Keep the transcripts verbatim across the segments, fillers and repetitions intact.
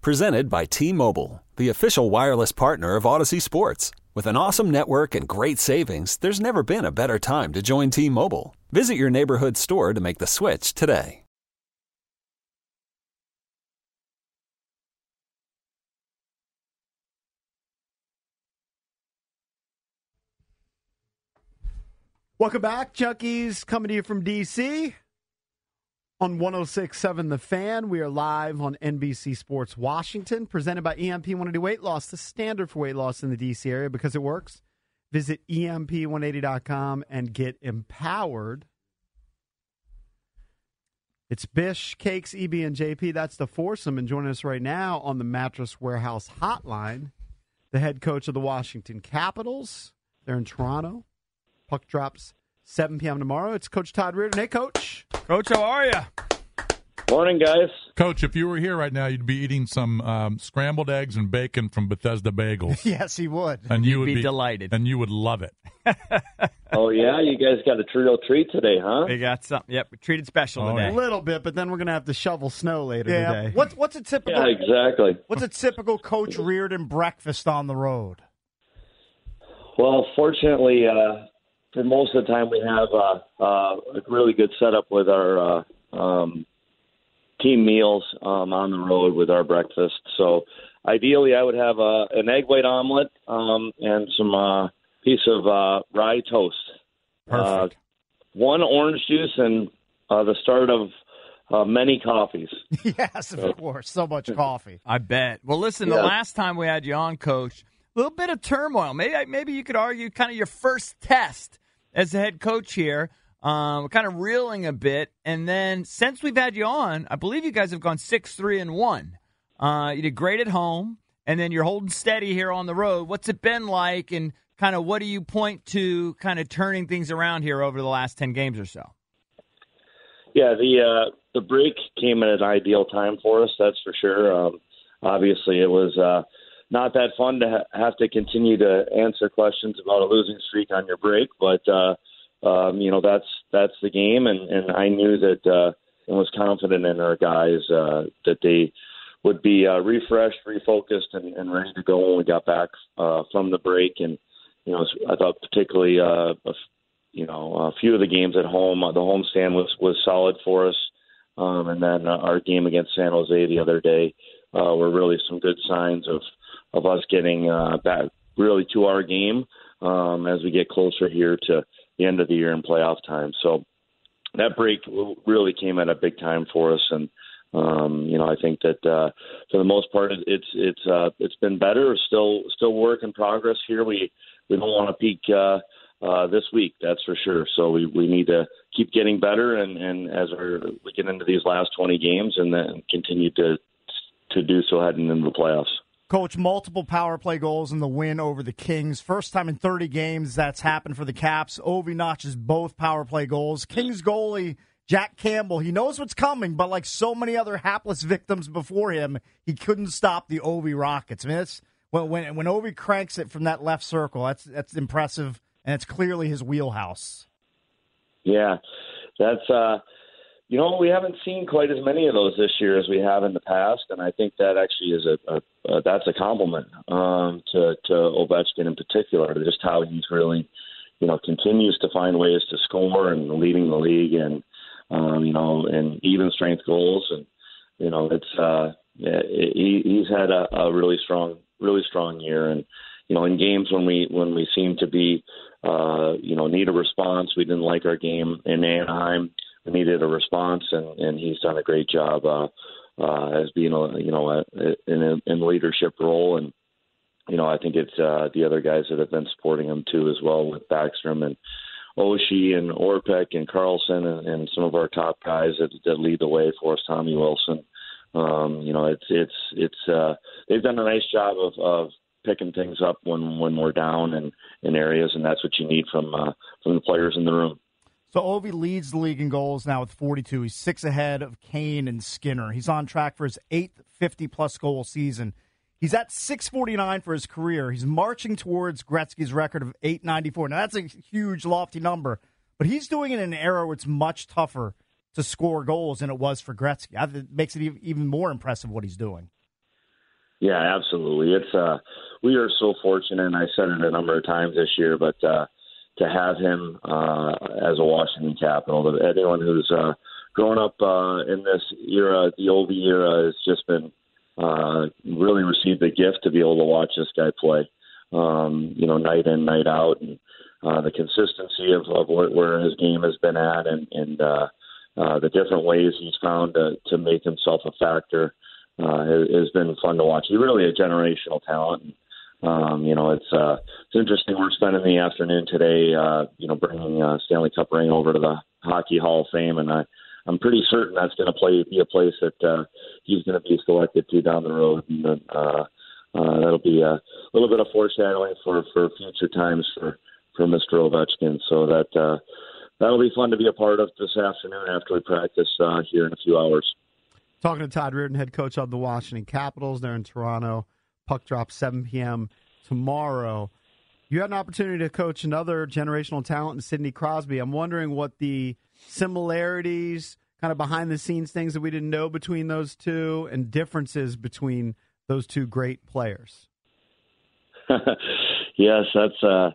Presented by T-Mobile, the official wireless partner of Odyssey Sports. With an awesome network and great savings, there's never been a better time to join T-Mobile. Visit your neighborhood store to make the switch today. Welcome back, Junkies, coming to you from D C on one oh six point seven The Fan. We are live on N B C Sports Washington, presented by E M P one eighty Weight Loss, the standard for weight loss in the D C area because it works. Visit E M P one eighty dot com and get empowered. It's Bish, Cakes, E B, and J P. That's the foursome. And joining us right now on the Mattress Warehouse hotline, the head coach of the Washington Capitals. They're in Toronto. Puck drops seven p.m. tomorrow. It's Coach Todd Reardon. Hey, Coach. Coach, how are you? Morning, guys. Coach, if you were here right now, you'd be eating some um, scrambled eggs and bacon from Bethesda Bagels. Yes, he would. And you You'd would be be delighted. And you would love it. Oh, yeah? You guys got a real treat today, huh? We got something. Yep, we treated special Oh, today. A little bit, but then we're going to have to shovel snow later Yeah. today. What's what's a typical Yeah, exactly. what's a typical Coach Reardon breakfast on the road? Well, fortunately, uh, for most of the time, we have uh, uh, a really good setup with our uh, um, team meals um, on the road with our breakfast. So ideally, I would have uh, an egg white omelet um, and some uh, piece of uh, rye toast. Perfect. Uh, one orange juice and uh, the start of uh, many coffees. Yes, of course. So much coffee. I bet. Well, listen, Yeah. the last time we had you on, Coach, a little bit of turmoil. Maybe maybe you could argue kind of your first test as the head coach here. Um, we're kind of reeling a bit. And then since we've had you on, I believe you guys have gone six three and one. Uh, you did great at home, and then you're holding steady here on the road. What's it been like, and kind of what do you point to kind of turning things around here over the last ten games or so? Yeah, the uh, the break came at an ideal time for us, that's for sure. Um, obviously, it was uh, not that fun to ha- have to continue to answer questions about a losing streak on your break, but uh, um, you know that's that's the game, and, and I knew that uh, and was confident in our guys uh, that they would be uh, refreshed, refocused, and, and ready to go when we got back uh, from the break. And you know, I thought particularly uh, a, you know a few of the games at home, uh, the homestand was was solid for us, um, and then uh, our game against San Jose the other day uh, were really some good signs of. of us getting uh, back really to our game um, as we get closer here to the end of the year and playoff time. So that break really came at a big time for us, and um, you know I think that uh, for the most part it's it's uh, it's been better. Still still work in progress here. We we don't want to peak uh, uh, this week, that's for sure. So we, we need to keep getting better, and, and as we're, we get into these last twenty games, and then continue to to do so heading into the playoffs. Coach, multiple power play goals in the win over the Kings. First time in thirty games that's happened for the Caps. Ovi notches both power play goals. Kings goalie Jack Campbell, he knows what's coming, but like so many other hapless victims before him, he couldn't stop the Ovi Rockets. I mean, it's, when, when, when Ovi cranks it from that left circle, that's that's impressive, and it's clearly his wheelhouse. Yeah, that's uh, you know we haven't seen quite as many of those this year as we have in the past, and I think that actually is a, a, a that's a compliment um, to to Ovechkin in particular, just how he's really you know continues to find ways to score and leading the league, and um, you know and even strength goals, and you know it's uh, yeah, he, he's had a, a really strong really strong year, and you know in games when we when we seem to be uh, you know need a response, we didn't like our game in Anaheim. We needed a response, and, and he's done a great job uh, uh, as being, a, you know, a, in a in leadership role. And you know, I think it's uh, the other guys that have been supporting him too, as well, with Backstrom and Oshie and Orpik and Carlson and, and some of our top guys that, that lead the way for us, Tommy Wilson. Um, you know, it's it's it's uh, they've done a nice job of, of picking things up when, when we're down in, in areas, and that's what you need from uh, from the players in the room. So Ovi leads the league in goals now with forty-two. He's six ahead of Kane and Skinner. He's on track for his eighth fifty-plus goal season. He's at six forty-nine for his career. He's marching towards Gretzky's record of eight ninety-four. Now, that's a huge, lofty number, but he's doing it in an era where it's much tougher to score goals than it was for Gretzky. It makes it even more impressive what he's doing. Yeah, absolutely. It's uh, we are so fortunate, and I said it a number of times this year, but uh, to have him uh, as a Washington Capital, anyone who's uh, grown up uh, in this era, the Ovi era, has just been uh, really received the gift to be able to watch this guy play, um, you know, night in, night out, and uh, the consistency of, of where, where his game has been at, and, and uh, uh, the different ways he's found to, to make himself a factor. Uh, has, has been fun to watch. He's really a generational talent. Um, you know, it's uh, it's interesting. We're spending the afternoon today, uh, you know, bringing uh, Stanley Cup ring over to the Hockey Hall of Fame, and I, I'm pretty certain that's going to play be a place that uh, he's going to be selected to down the road, and uh, uh, that'll be a little bit of foreshadowing for, for future times for, for Mister Ovechkin. So that uh, that'll be fun to be a part of this afternoon after we practice uh, here in a few hours. Talking to Todd Reardon, head coach of the Washington Capitals. They're in Toronto. Puck drops seven p.m. tomorrow. You had an opportunity to coach another generational talent in Sidney Crosby. I'm wondering what the similarities, kind of behind-the-scenes things that we didn't know between those two, and differences between those two great players. Yes, that's uh,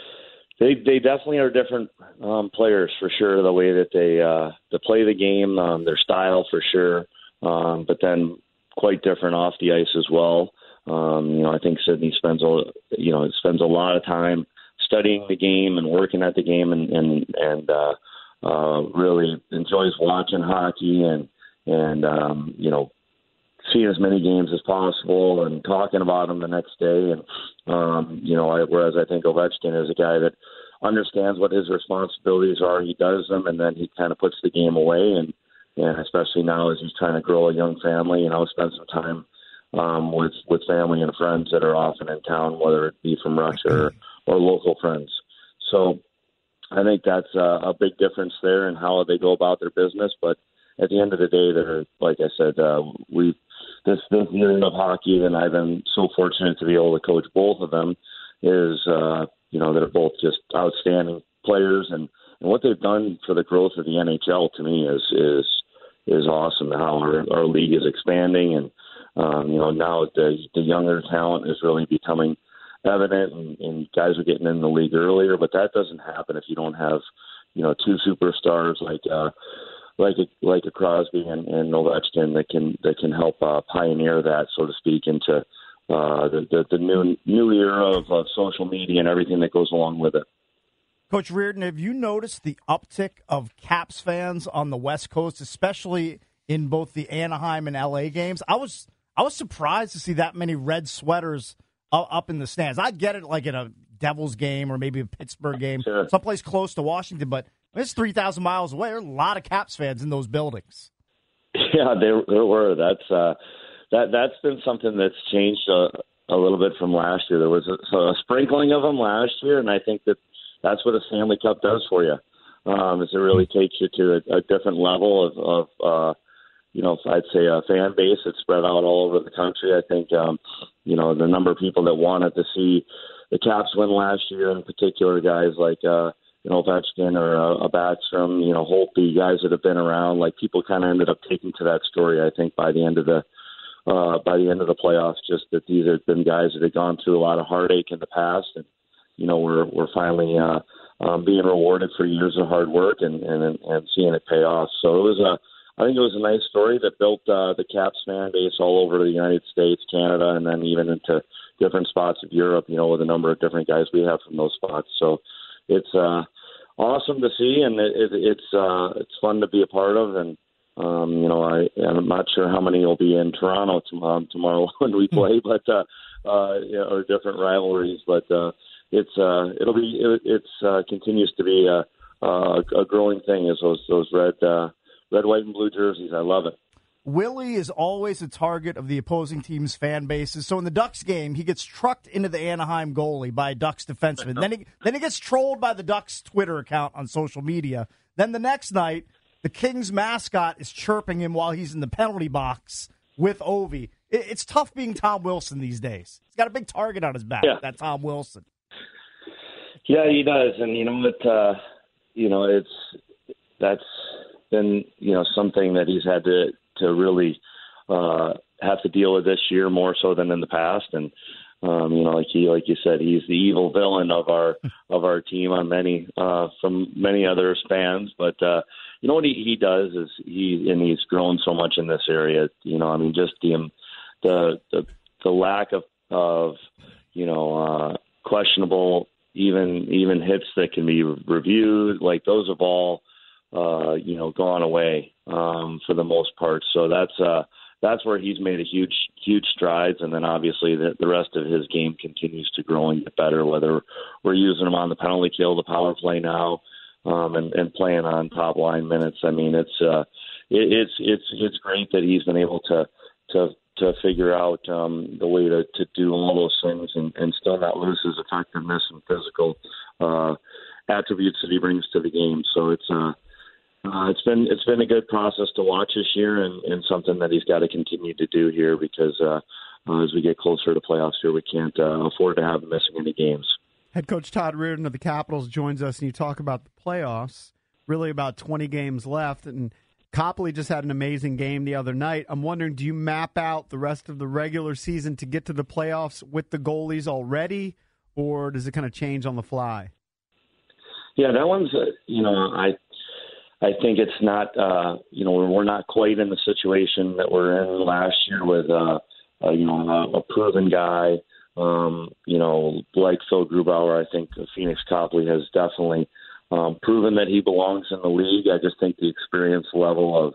they they definitely are different um, players for sure. The way that they uh, they play the game, um, their style for sure. Um, but then quite different off the ice as well. Um, you know, I think Sidney spends a you know spends a lot of time studying the game and working at the game, and and and uh, uh, really enjoys watching hockey and and um, you know seeing as many games as possible and talking about them the next day. And um, you know, I, whereas I think Ovechkin is a guy that understands what his responsibilities are. He does them, and then he kind of puts the game away. And And especially now as he's trying to grow a young family, you know, spend some time um, with with family and friends that are often in town, whether it be from Russia or, or local friends. So I think that's a, a big difference there in how they go about their business. But at the end of the day, they're, like I said, uh, we this this year of hockey, and I've been so fortunate to be able to coach both of them. Is uh, you know, they're both just outstanding players, and, and what they've done for the growth of the N H L to me is is. is awesome. How our, our league is expanding, and um, you know, now the the younger talent is really becoming evident, and, and guys are getting in the league earlier. But that doesn't happen if you don't have, you know, two superstars like uh, like a, like a Crosby and, and Ovechkin that can that can help uh, pioneer that, so to speak, into uh, the, the the new new era of uh, social media and everything that goes along with it. Coach Reardon, have you noticed the uptick of Caps fans on the West Coast, especially in both the Anaheim and L A games? I was I was surprised to see that many red sweaters up in the stands. I get it, like in a Devils game or maybe a Pittsburgh game, sure, someplace close to Washington, but it's three thousand miles away. There are a lot of Caps fans in those buildings. Yeah, there, there were. That's uh, that that's been something that's changed a, a little bit from last year. There was a, so a sprinkling of them last year, and I think that that's what a Stanley Cup does for you. Um, is it really takes you to a, a different level of, of uh, you know, I'd say a fan base that's spread out all over the country. I think, um, you know, the number of people that wanted to see the Caps win last year, in particular, guys like, uh, you know, Ovechkin or uh, a Backstrom, you know, Holtby, guys that have been around, like people kind of ended up taking to that story, I think, by the end of the, uh, by the end of the playoffs, just that these have been guys that had gone through a lot of heartache in the past, and, you know, we're we're finally uh, um, being rewarded for years of hard work and, and and seeing it pay off. So it was a, I think it was a nice story that built uh, the Caps fan base all over the United States, Canada, and then even into different spots of Europe. You know, with a number of different guys we have from those spots. So it's uh, awesome to see, and it, it, it's uh, it's fun to be a part of. And um, you know, I I'm not sure how many will be in Toronto tomorrow, tomorrow when we play, but uh, uh, you know, or different rivalries, but. Uh, It's uh, it'll be it, it's uh, continues to be a, a, a growing thing. Is those those red uh, red, white, and blue jerseys? I love it. Willie is always a target of the opposing team's fan bases. So in the Ducks game, he gets trucked into the Anaheim goalie by a Ducks defenseman. then he then he gets trolled by the Ducks Twitter account on social media. Then the next night, the Kings mascot is chirping him while he's in the penalty box with Ovi. It, it's tough being Tom Wilson these days. He's got a big target on his back. Yeah. That Tom Wilson. Yeah, he does, and you know what? Uh, you know, it's that's been you know something that he's had to to really uh, have to deal with this year more so than in the past. And um, you know, like he like you said, he's the evil villain of our of our team on many uh, from many other spans. But uh, you know what he, he does is he and he's grown so much in this area. You know, I mean, just the the the, the lack of of you know uh, questionable even even hits that can be reviewed, like those have all uh, you know gone away um, for the most part. So that's uh, that's where he's made a huge huge strides, and then obviously the, the rest of his game continues to grow and get better. Whether we're using him on the penalty kill, the power play now, um, and, and playing on top line minutes. I mean, it's uh, it, it's it's it's great that he's been able to to. to figure out um, the way to, to do all those things and, and still not lose his effectiveness and physical uh, attributes that he brings to the game. So it's uh, uh, it's been it's been a good process to watch this year, and, and something that he's got to continue to do here because uh, uh, as we get closer to playoffs here, we can't uh, afford to have him missing any games. Head coach Todd Reardon of the Capitals joins us, and you talk about the playoffs. Really, about twenty games left, and Copley just had an amazing game the other night. I'm wondering, do you map out the rest of the regular season to get to the playoffs with the goalies already, or does it kind of change on the fly? Yeah, that one's, uh, you know, I I think it's not, uh, you know, we're not quite in the situation that we're in last year with, uh, uh, you know, a, a proven guy, um, you know, like Phil Grubauer. I think Phoenix Copley has definitely Um, proven that he belongs in the league. I just think the experience level of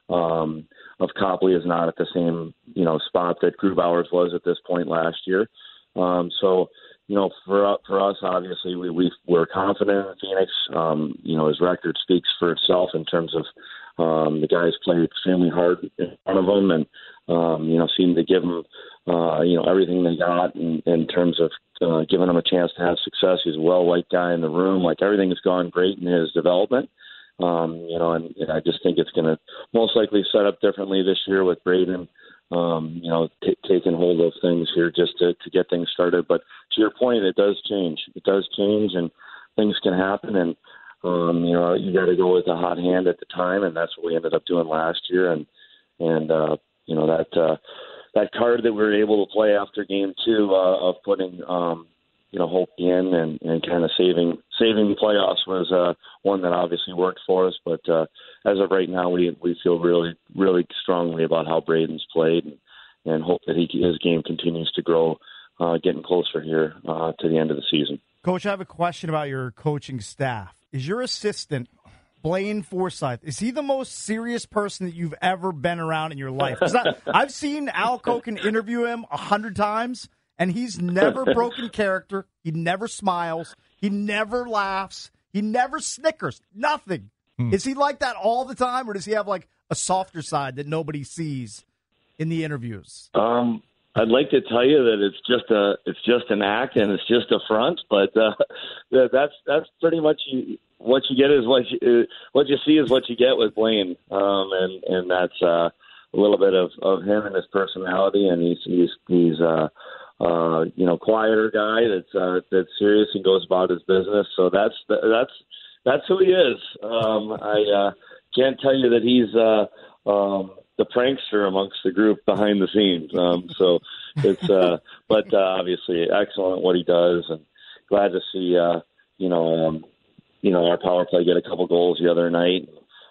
um, of Copley is not at the same you know spot that Grubauer's was at this point last year. Um, so you know for for us, obviously we, we we're confident in Phoenix. Um, you know his record speaks for itself in terms of um, the guys play extremely hard in front of him, and um, you know seem to give him uh, you know everything they got in, in terms of Uh, giving him a chance to have success. He's a well-liked guy in the room. Like, everything has gone great in his development. Um, you know, and, and I just think it's going to most likely set up differently this year with Braden, um, you know, t- taking hold of things here just to, to get things started. But to your point, it does change. It does change, and things can happen. And, um, you know, you got to go with a hot hand at the time, and that's what we ended up doing last year. And, and uh, you know, that uh, – that card that we were able to play after game two uh, of putting, um, you know, Hope in and, and kind of saving saving the playoffs was uh, one that obviously worked for us. But uh, as of right now, we we feel really, really strongly about how Braden's played and, and hope that he his game continues to grow, uh, getting closer here uh, to the end of the season. Coach, I have a question about your coaching staff. Is your assistant Blaine Forsythe, is he the most serious person that you've ever been around in your life? Because I've seen Al Koken interview him a hundred times, and he's never broken character. He never smiles. He never laughs. He never snickers. Nothing. Hmm. Is he like that all the time, or does he have like a softer side that nobody sees in the interviews? Um, I'd like to tell you that it's just a it's just an act and it's just a front, but uh, that's that's pretty much you. What you get is what you what you see is what you get with Blaine, um, and and that's uh, a little bit of, of him and his personality, and he's he's he's uh, uh, you know quieter guy that's uh, that's serious and goes about his business. So that's that's that's who he is. Um, I uh, can't tell you that he's uh, um, the prankster amongst the group behind the scenes. Um, so it's uh, but uh, obviously excellent at what he does, and glad to see uh, you know. Um, you know, our power play get a couple goals the other night.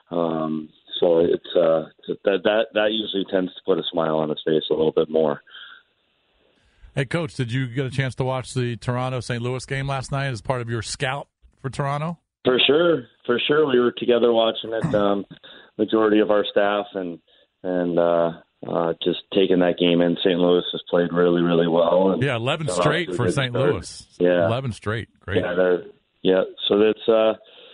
Um, so it's uh, that that that usually tends to put a smile on his face a little bit more. Hey, Coach, did you get a chance to watch the Toronto-Saint Louis game last night as part of your scout for Toronto? For sure, for sure. We were together watching it. Um, majority of our staff and and uh, uh, just taking that game in. Saint Louis has played really, really well. And yeah, eleven straight for Saint Louis. Yeah, eleven straight. Great. Yeah, they're. Yeah, so that's, uh,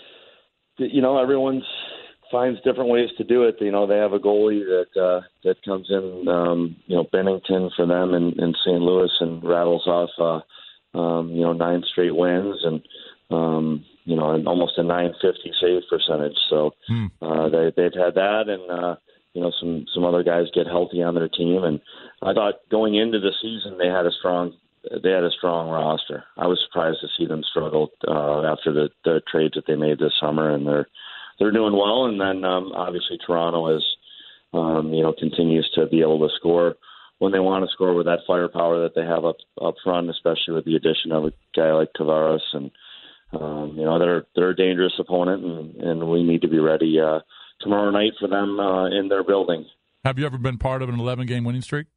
you know, everyone finds different ways to do it. You know, they have a goalie that uh, that comes in, um, you know, Bennington for them in, in Saint Louis and rattles off, uh, um, you know, nine straight wins and, um, you know, and almost a nine fifty save percentage. So hmm. uh, they, they've had that and, uh, you know, some, some other guys get healthy on their team. And I thought going into the season they had a strong They had a strong roster. I was surprised to see them struggle uh, after the, the trades that they made this summer, and they're they're doing well. And then um, obviously Toronto has um, you know, continues to be able to score when they want to score with that firepower that they have up up front, especially with the addition of a guy like Tavares. And, um, you know, they're, they're a dangerous opponent, and, and we need to be ready uh, tomorrow night for them uh, in their building. Have you ever been part of an eleven-game winning streak?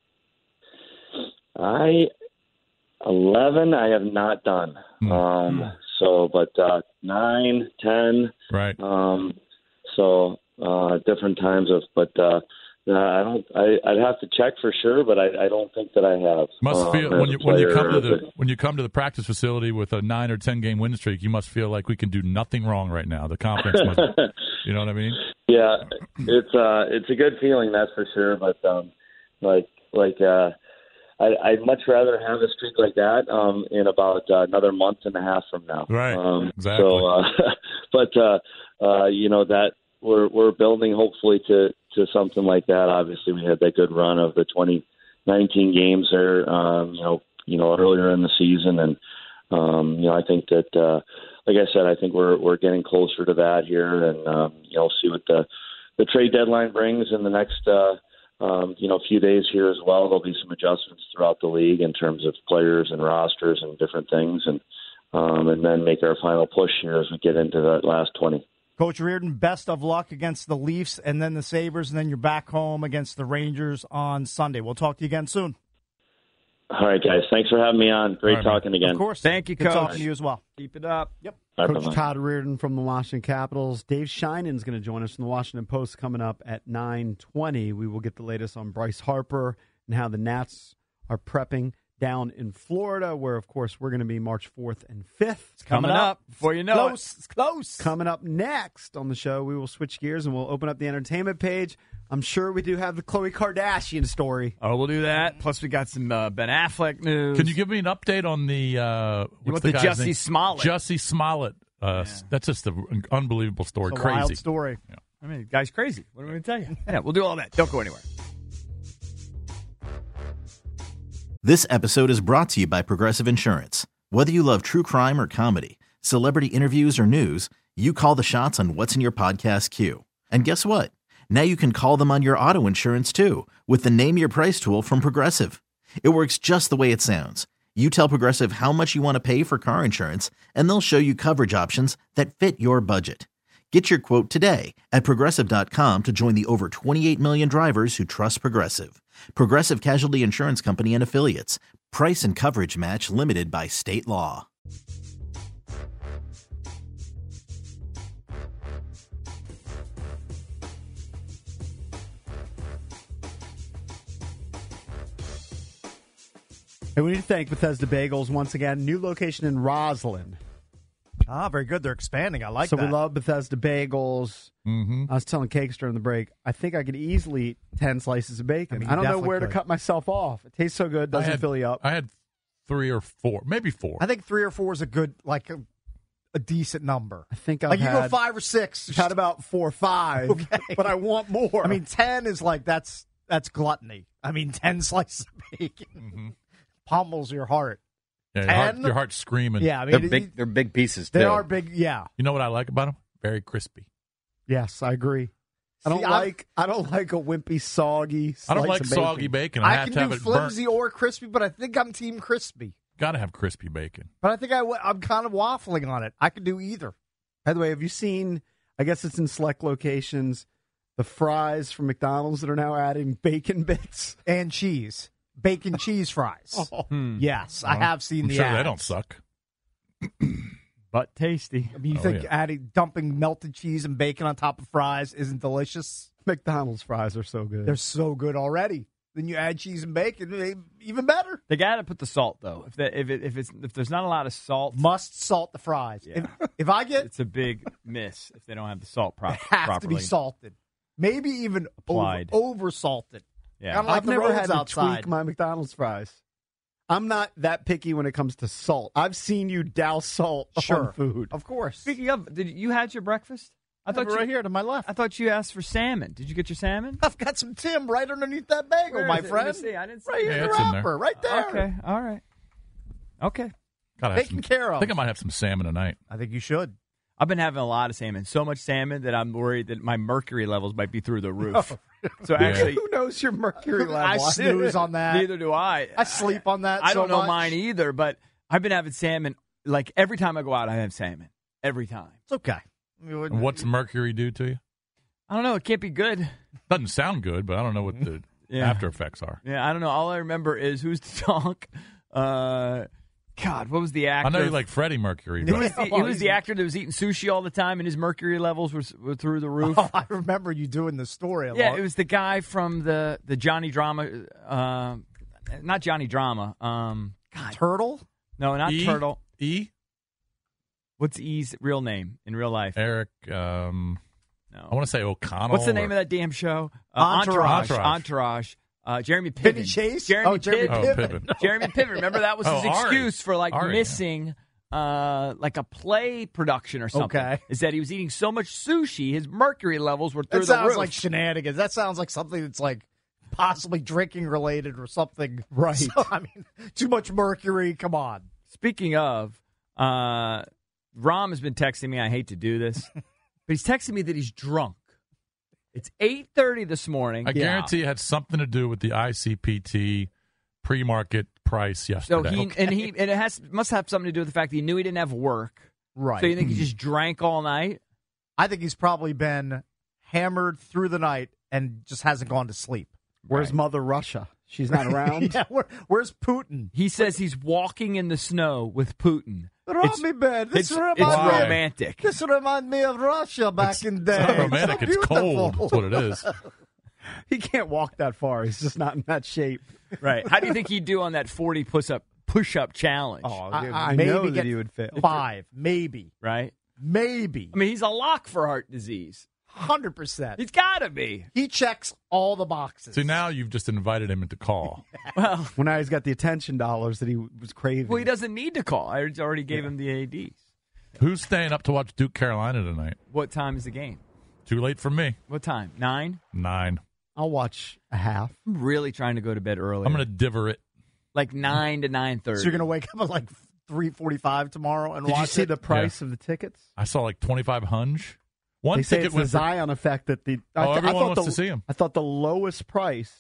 I eleven I have not done. Mm. Um, so, but uh, nine, ten, right. Um, so uh, different times of, but uh, I don't. I, I'd have to check for sure, but I, I don't think that I have. Must um, feel when you when you come to the when you come to the practice facility with a nine or ten game winning streak, you must feel like we can do nothing wrong right now. The confidence must. You know what I mean? Yeah, it's uh, it's a good feeling, that's for sure. But um, like like. Uh, I, I'd much rather have a streak like that um, in about uh, another month and a half from now. Right. Um, exactly. So, uh, but uh, uh, you know that we're we're building hopefully to, to something like that. Obviously, we had that good run of the twenty nineteen games there. Um, you know, you know earlier in the season, and um, you know I think that, uh, like I said, I think we're we're getting closer to that here, and um, you know see what the the trade deadline brings in the next. Uh, Um, you know, a few days here as well. There'll be some adjustments throughout the league in terms of players and rosters and different things, and um, and then make our final push here as we get into that last twenty. Coach Reardon, best of luck against the Leafs and then the Sabres, and then you're back home against the Rangers on Sunday. We'll talk to you again soon. All right, guys. Thanks for having me on. Great right, talking again. Of course. Thank you, Good Coach. talking to you as well. Keep it up. Yep. All right, Coach bye-bye. Todd Reardon from the Washington Capitals. Dave Sheinen's going to join us from the Washington Post coming up at nine twenty. We will get the latest on Bryce Harper and how the Nats are prepping down in Florida, where, of course, we're going to be March fourth and fifth. It's coming, coming up, up before you know close. it. It's close. Coming up next on the show, we will switch gears and we'll open up the entertainment page. I'm sure we do have the Khloe Kardashian story. Oh, we'll do that. Plus, we got some uh, Ben Affleck news. Can you give me an update on the uh, what's the, the Jussie name? Smollett? Jussie Smollett. Uh, yeah. That's just an unbelievable story. It's a Crazy wild story. Yeah. I mean, guy's crazy. What am I going to tell you? Yeah, we'll do all that. Don't go anywhere. This episode is brought to you by Progressive Insurance. Whether you love true crime or comedy, celebrity interviews or news, you call the shots on what's in your podcast queue. And guess what? Now you can call them on your auto insurance too with the Name Your Price tool from Progressive. It works just the way it sounds. You tell Progressive how much you want to pay for car insurance, and they'll show you coverage options that fit your budget. Get your quote today at Progressive dot com to join the over twenty-eight million drivers who trust Progressive. Progressive Casualty Insurance Company and Affiliates. Price and coverage match limited by state law. Hey, we need to thank Bethesda Bagels once again. New location in Roslyn. Ah, very good. They're expanding. I like so that. So we love Bethesda Bagels. Mm-hmm. I was telling Cakes during the break, I think I could easily eat ten slices of bacon. I, mean, I don't know where could. to cut myself off. It tastes so good. Doesn't had, fill you up. I had three or four, maybe four. I think three or four is a good, like a, a decent number. I think I've like had, you go five or six. I've had about four or five, okay. But I want more. I mean, ten is like that's that's gluttony. I mean, ten slices of bacon mm-hmm. pummels your heart. Yeah, your, heart, your heart's screaming. Yeah, I mean, they're big. They're big pieces. Too. They are big. Yeah. You know what I like about them? Very crispy. Yes, I agree. I don't See, like. I don't like a wimpy, soggy. I don't like bacon. soggy bacon. I, I have can to have do it flimsy burnt. or crispy, but I think I'm team crispy. Got to have crispy bacon. But I think I, I'm kind of waffling on it. I could do either. By the way, have you seen? I guess it's in select locations. The fries from McDonald's that are now adding bacon bits and cheese. Bacon cheese fries. Oh. Hmm. Yes, well, I have seen I'm the sure ads. They don't suck. But tasty. I mean, you oh, think yeah. adding dumping melted cheese and bacon on top of fries isn't delicious? McDonald's fries are so good. They're so good already. Then you add cheese and bacon, they, even better. They got to put the salt though. If they, if it, if it's if there's not a lot of salt, must salt the fries. Yeah. If, if I get, it's a big miss if they don't have the salt pro- it has properly. to be salted, maybe even applied, over, over salted. Yeah, kind of like I've the never roads had to outside. tweak my McDonald's fries. I'm not that picky when it comes to salt. I've seen you douse salt sure. on food. Of course. Speaking of, did you had your breakfast? I, I thought you, right here to my left. I thought you asked for salmon. Did you get your salmon? I've got some Tim right underneath that bagel, Where my is it? friend. Let me see. I didn't see right it. here Yeah, in the it's in wrapper, there. right there. Okay, all right. Okay. Gotta have Taken some, care of. I think I might have some salmon tonight. I think you should. I've been having a lot of salmon, so much salmon that I'm worried that my mercury levels might be through the roof. So Yeah. actually, Who knows your mercury level? I snooze on that. neither do I. I sleep on that. I so don't know much. mine either, but I've been having salmon. Like every time I go out, I have salmon. Every time. It's okay. I mean, And what's mercury do to you? I don't know. It can't be good. Doesn't sound good, but I don't know what the Yeah. after effects are. Yeah, I don't know. All I remember is who's the donk. Uh, God, what was the actor? I know you like Freddie Mercury. He But was, the, he was the actor that was eating sushi all the time, and his mercury levels were, were through the roof. Oh, I remember you doing the story. A Yeah, lot. it was the guy from the the Johnny Drama, uh, not Johnny Drama. Um, God, Turtle. no, not E? Turtle. E? What's E's real name in real life? Eric, um, No. I want to say O'Connell. What's the name or- of that damn show? Uh, Entourage. Entourage. Entourage. Uh, Jeremy Piven. Vinny Chase? Jeremy Oh, Jeremy Piven. Oh, Piven. Piven. Jeremy Piven. Remember that was his Oh, Ari. excuse for like Ari, yeah. missing uh, like a play production or something. Okay. Is that he was eating so much sushi, his mercury levels were through That the sounds roof. like shenanigans. That sounds like something that's like possibly drinking related or something. Right. So, I mean, too much mercury. Come on. Speaking of, uh, Rom has been texting me. I hate to do this, but he's texting me that he's drunk. It's eight thirty this morning. I guarantee it had something to do with the I C P T pre-market price So yesterday. he and he and it has must have something to do with the fact that he knew he didn't have work. Right. So you think he just drank all night? I think he's probably been hammered through the night and just hasn't gone to sleep. Where's Mother Russia? She's not around. yeah, where, where's Putin? He says he's walking in the snow with Putin. It's- Romy Bear, this It's, reminds it's me. Why? romantic. This reminds me of Russia back in the day. It's not romantic. So It's cold. beautiful. That's what it is. He can't walk that far. He's just not in that shape. Right. How do you think he'd do on that forty push up push up challenge? Oh, I- dude, I maybe know that get he would fail. Five, maybe, Right? maybe, I mean, he's a lock for heart disease. hundred percent. He's got to be. He checks all the boxes. So now you've just invited him into call. Well, Well, now he's got the attention dollars that he was craving. well, he doesn't need to call. I already gave him the A Ds. Who's staying up to watch Duke Carolina tonight? What time is the game? Too late for me. What time? Nine? Nine. I'll watch a half. I'm really trying to go to bed early. I'm going to diver it. like nine to nine thirty. So you're gonna wake up at like three forty-five tomorrow and Did you watch see it? the price of the tickets? I saw like twenty-five hunch. One They say ticket it's the went for, Zion effect that the Oh, I, th- I everyone thought wants the, to see him. I thought the lowest price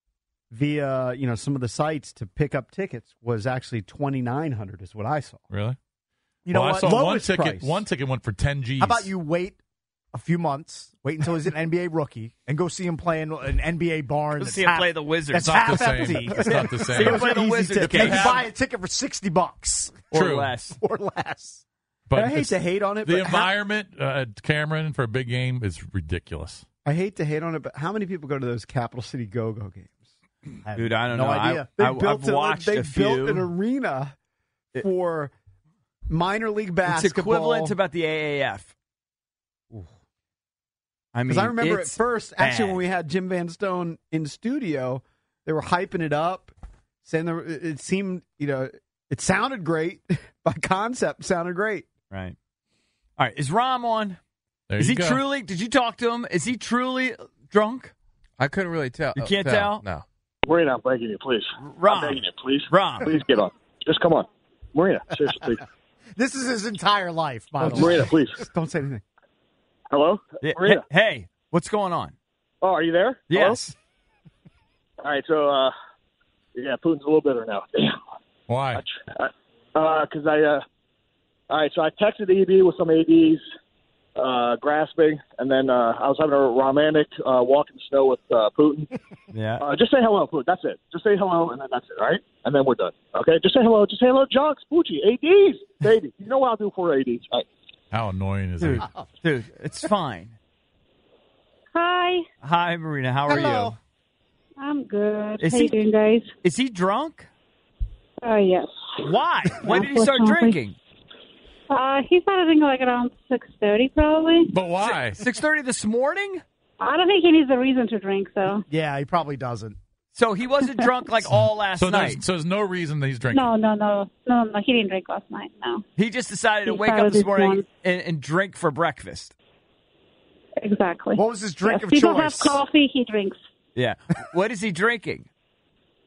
via you know some of the sites to pick up tickets was actually twenty-nine hundred is what I saw. Really? You know well, what? I saw one Lowest ticket. price. One ticket went for ten G's. How about you wait a few months, wait until he's an N B A rookie, and go see him play in an N B A barn. Let's that's see him half- play the Wizards. That's It's not half the same. empty. It's not the See him same. play the Easy Wizards. ticket. You Kate. can have- buy a ticket for sixty bucks or True. less. or less. But I hate it's- to hate on it, the but how- environment uh, at Cameron for a big game is ridiculous. I hate to hate on it, but how many people go to those Capital City Go-Go games? have Dude, I don't no know. idea. They I, I, built I've a- watched they a built few. an arena for minor league It's basketball. equivalent to about the A A F. I mean, Because I remember at it's first, actually, bad. when we had Jim Van Stone in studio, they were hyping it up, saying there, it seemed, you know, it sounded great. By concept, sounded great. Right. All right. Is Rom on? There Is you he go. truly? Did you talk to him? Is he truly drunk? I couldn't really tell. You can't tell? No. Marina, I'm begging you, please. Rom. I'm begging you, please. Rom. Please get on. Just come on. Marina, seriously, please. This is his entire life, by the way. Marina, please. Just don't say anything. Hello? Yeah, Marina. Hey, hey, what's going on? Oh, are you there? Yes. Hello? All right, so, uh, yeah, Putin's a little bitter now. Damn. Why? Because I, uh, all right, so I texted E B with some A Ds, uh, grasping, and then uh, I was having a romantic uh, walk in the snow with uh, Putin. Yeah. Uh, just say hello, Putin. That's it. Just say hello, and then that's it, all right? And then we're done. Okay? Just say hello. Just say hello, John Spucci. A Ds, baby. You know what I'll do for A Ds. All right. How annoying is Dude, he? dude, it's fine. Hi, Hi, Marina. How are Hello. I'm good. Is How he- you doing, guys? you? Is he drunk? Uh, yes. Why? When did he start Unfortunately. drinking? Uh, he started drinking like around six thirty, probably. But why? Six thirty this morning. I don't think he needs a reason to drink, so. Yeah, he probably doesn't. So he wasn't drunk like all last So night. there's, so there's no reason that he's drinking. No, no, no, no, no. He didn't drink last night. No, He just decided to He wake up started this this morning morning. and, and drink for breakfast. exactly. What was his drink Yes, of people choice? have coffee. He drinks. Yeah. What is he drinking?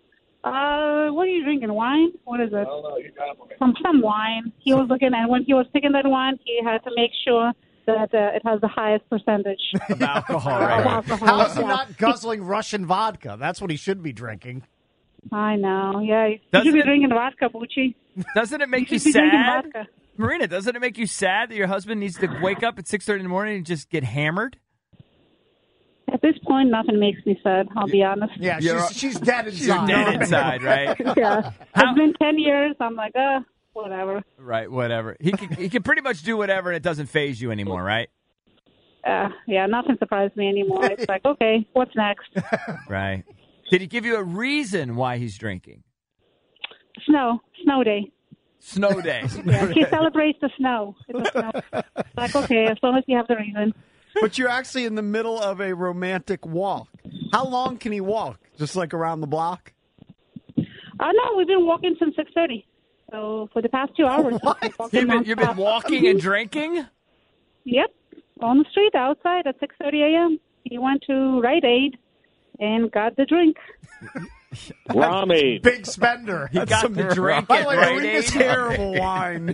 Uh, what are you drinking? Wine? What is it? Some some wine. He was looking, and when he was picking that wine, he had to make sure that uh, it has the highest percentage of alcohol. of Right? alcohol. How is he Yeah. not guzzling Russian vodka? That's what he should be drinking. I know. Yeah, you Doesn't should be it- drinking vodka, Bucci. Doesn't it make you should be drinking sad, vodka. Marina? Doesn't it make you sad that your husband needs to wake up at six thirty in the morning and just get hammered? At this point, nothing makes me sad. I'll be honest. Yeah, You're- she's, she's dead You're inside. dead inside, right? Yeah, How- it's been ten years. I'm like, uh, whatever. Right, whatever. He can he can pretty much do whatever, and it doesn't phase you anymore, right? Uh, yeah, nothing surprised me anymore. It's like, okay, what's next? Right. Did he give you a reason why he's drinking? Snow, snow day. Snow day. Yeah, he celebrates the snow. It's a snow. Like, okay, as long as you have the reason. But you're actually in the middle of a romantic walk. How long can he walk? Just like around the block? Uh, no, we've been walking since six thirty. So for the past two hours. What? we've been walking You've been, you've been nonstop. walking and drinking? Yep, on the street outside at six thirty a.m. He went to Rite Aid and got the drink. Rami. Big spender. He got the drink By at the way, Rite Marina's Aid? terrible wine.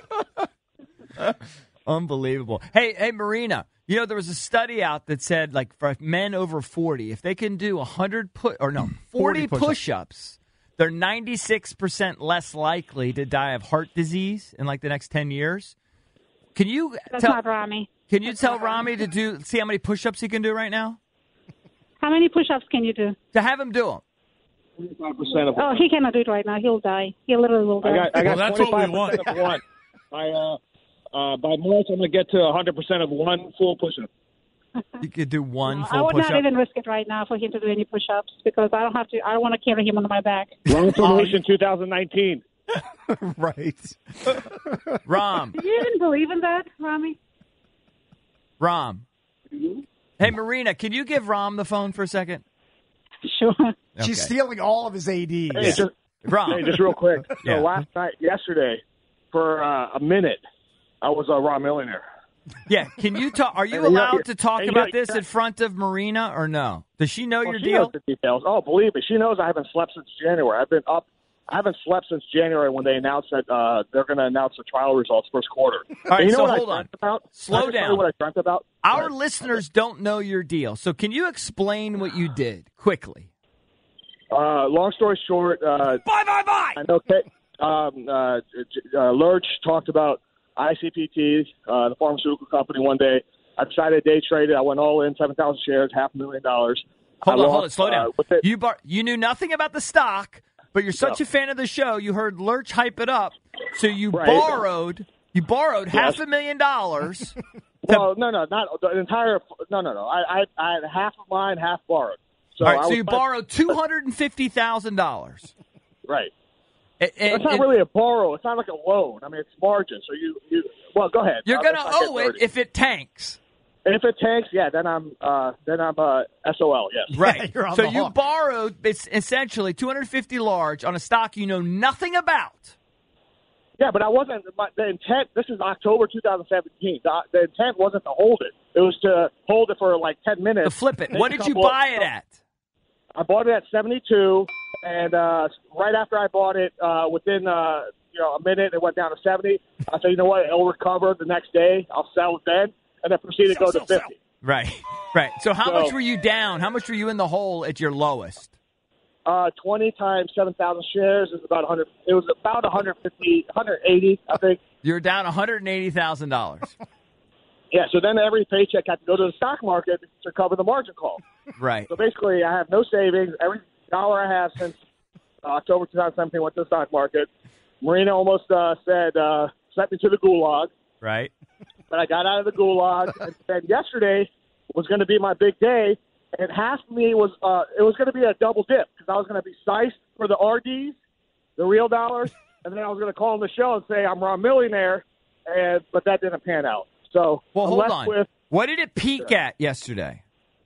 Unbelievable. Hey, hey, Marina. You know, there was a study out that said, like, for men over forty, if they can do one hundred put or no, forty, forty push-ups. push-ups, they're ninety-six percent less likely to die of heart disease in like the next ten years. Can you That's tell not Rami. Can you That's tell not Rami. Rami to do see how many push-ups he can do right now? How many push-ups can you do? To have him do them. twenty-five percent of Oh, he cannot do it right now. He'll die. He literally will die. I got, I got Well, that's what we twenty-five percent want. of one. By, uh, uh, by March, I'm going to get to one hundred percent of one full push-up. You could do one I full would push-up. not even risk it right now for him to do any push-ups because I don't have to. I don't want to carry him on my back. Wrong promotion twenty nineteen. Right. Rom, Do you even believe in that, Rami? Rom. Hey, Marina, can you give Rom the phone for a second? Sure. She's Okay. stealing all of his A Ds. Hey, just, Rom. hey, just real quick. Yeah. So last night, yesterday, for uh, a minute, I was a raw millionaire. Yeah, can you talk? Are you And you know- allowed to talk and you about know- this in front of Marina or no? Does she know Well, your she deal? knows the details. Oh, believe me, she knows I haven't slept since January. I've been up. I haven't slept since January when they announced that uh, they're going to announce the trial results first quarter. All right, And you know so what hold I on. dreamt about? Slow Can I just tell down. you what I dreamt about? Our Right. listeners don't know your deal, so can you explain what you did quickly? Uh, long story short, uh, Bye, bye, bye. I know Kate, um, uh, J- uh, Lurch talked about I C P T, uh, the pharmaceutical company, one day. I decided to day trade it. I went all in, seven thousand shares, half a million dollars. Hold I on, lost, hold on, slow uh, down. with it. You bar- you knew nothing about the stock, but you're such No. a fan of the show. You heard Lurch hype it up, so you Right. borrowed. You borrowed Yes. half a million dollars. Well, no, no, not the entire. No, no, no. I, I, I had half of mine, half borrowed. So, All right, I so was you trying- borrowed two hundred and fifty thousand dollars. Right. And, It's not really a borrow. It's not like a loan. I mean, it's margin. So you, you well, go ahead. You're I'll- gonna let's not owe get it dirty. if it tanks. If it tanks, yeah, then I'm, uh, then I'm uh, S O L. Yes. Right. You're on so the you hook. borrowed it's essentially two hundred fifty large on a stock you know nothing about. Yeah, but I wasn't. My, the intent. This is October two thousand seventeen. The, the intent wasn't to hold it. It was to hold it for like ten minutes. To flip it. Make What a did you couple- buy it at? I bought it at seventy-two, and uh, right after I bought it, uh, within uh, you know a minute, it went down to seventy. I said, you know what? It'll recover the next day. I'll sell it then, and then proceed to go to fifty. Right. Right. So how So- much were you down? How much were you in the hole at your lowest? Uh, twenty times seven thousand shares is about one hundred. It was about one hundred fifty, one hundred eighty, I think. You're down one hundred eighty thousand dollars. Yeah. So then every paycheck had to go to the stock market to cover the margin call. Right. So basically, I have no savings. Every dollar I have since uh, October twenty seventeen went to the stock market. Marina almost uh, said, uh, sent me to the gulag, Right. but I got out of the gulag. And then yesterday was going to be my big day, and half of me was uh, it was going to be a double dip because I was going to be sized for the R Ds, the real dollars, and then I was going to call on the show and say I'm a millionaire, and but that didn't pan out. So Well, I'm hold left on. with What did it peak at yesterday?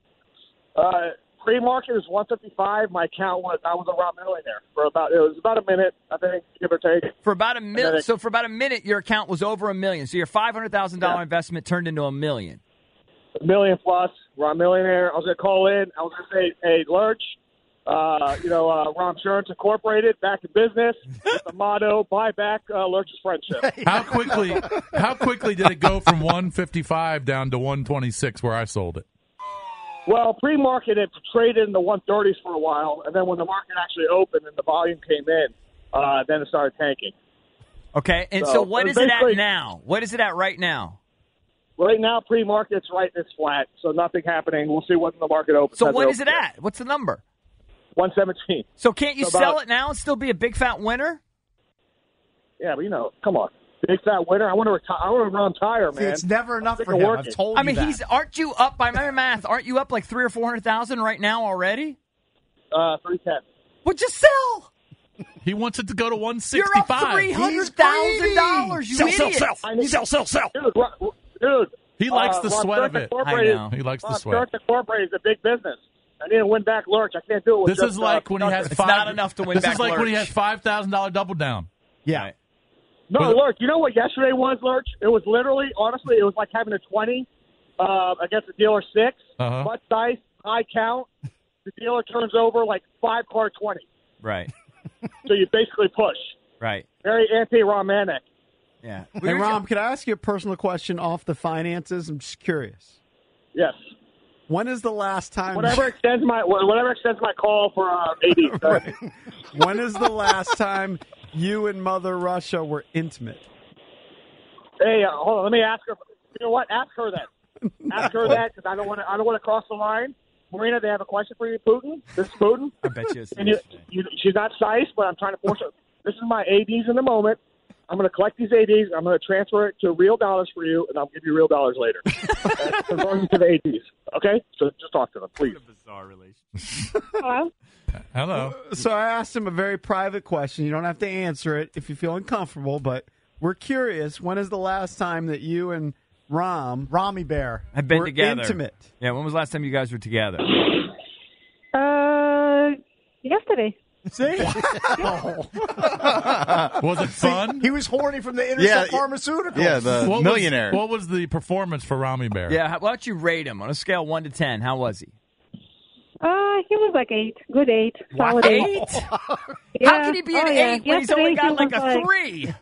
Uh, pre-market is one fifty-five. My account was I was a raw millionaire for about it was about a minute, I think, give or take. For about a then million. it- So for about a minute, your account was over a million. So your five hundred thousand dollar Yeah. investment turned into a million. A million plus, raw millionaire. I was gonna call in. I was gonna say, hey, Lurch, Uh, you know, uh, Rom Insurance Incorporated, back in business with the motto, buy back uh, Lurch's friendship. How quickly How quickly did it go from one fifty-five down to one twenty-six where I sold it? Well, pre-market, it traded in the one thirties for a while, and then when the market actually opened and the volume came in, uh, then it started tanking. Okay, and so, So, what is it at now? What is it at right now? Right now, pre-market's right, it's flat, so nothing happening. We'll see what the market opens. So as what it is it opens. at? What's the number? one seventeen. So can't you So sell about- it now and still be a big fat winner? Yeah, but you know, come on. Big fat winner. I want to retire. I want to run tire, man. See, it's never enough sick for of him. working. I've told I you mean, that. he's aren't you up by my math? Aren't you up like three or four hundred thousand right now already? Uh, three ten. Well, just sell. He wants it to go to one You're sixty-five. up three hundred thousand dollars. You Sell, idiot. sell, sell. Sell, sell, sell. Dude, Ro- dude. He likes uh, the Ron sweat of Insurance it. Incorporated- I know. He likes the Ron sweat. Insurance Incorporated is a big business. I need to win back Lurch. I can't do it with This just, is like uh, when he has It's five. not enough to win This back is like when he Lurch. has five thousand dollar double down. yeah. Right. No, But- Lurch, you know what yesterday was, Lurch? It was literally, honestly, it was like having a twenty uh, against a dealer six, Uh-huh. butt dice, high count. The dealer turns over like five card twenty. Right. So you basically push. Right. Very anti-Romantic. Yeah. Hey, Rom, can I ask you a personal question off the finances? I'm just curious. Yes. When is the last time? Whatever extends my whatever extends my call for uh, eighty. Right. When is the last time you and Mother Russia were intimate? Hey, uh, hold on. Let me ask her. You know what? Ask her that. Ask her that because I don't want to. I don't want to cross the line. Marina, they have a question for you, Putin. This is Putin. I bet you it's And you, you, she's not size, but I'm trying to force her. This is my A Ds in the moment. I'm going to collect these A Ds. I'm going to transfer it to real dollars for you, and I'll give you real dollars later. That's going to the A Ds. Okay? So just talk to them, please. bizarre relationship. Hello? Hello. So I asked him a very private question. You don't have to answer it if you feel uncomfortable, but we're curious. When is the last time that you and Rom, Rami Bear, I've been were together. intimate? Yeah. When was the last time you guys were together? Uh, yesterday. See? Was it fun? He was horny from the Intercept Yeah, Pharmaceuticals. Yeah, the What was- millionaire. what was the performance for Rami Bear? Yeah. How, why don't you rate him on a scale of one to ten? How was he? Uh, he was like eight. Good eight. Solid eight. Eight? Yeah. How can he be an Oh, yeah. eight when he's Yesterday only he got like was a three?